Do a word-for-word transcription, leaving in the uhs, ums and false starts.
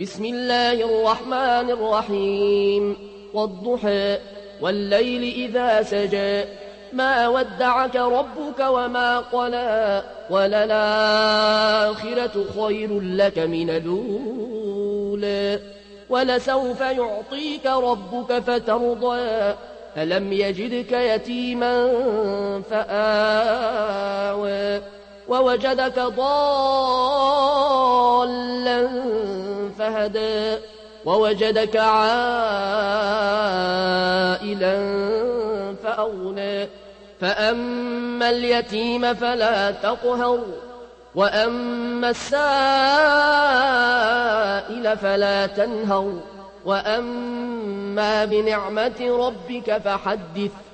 بسم الله الرحمن الرحيم والضحى والليل إذا سجى ما ودعك ربك وما قلى وللآخرة خير لك من الأولى ولسوف يعطيك ربك فترضى ألم يجدك يتيما فآوى ووجدك ضالا فهدى ووجدك عائلا فأغنى فأما اليتيم فلا تقهر وأما السائل فلا تنهر وأما بنعمة ربك فحدث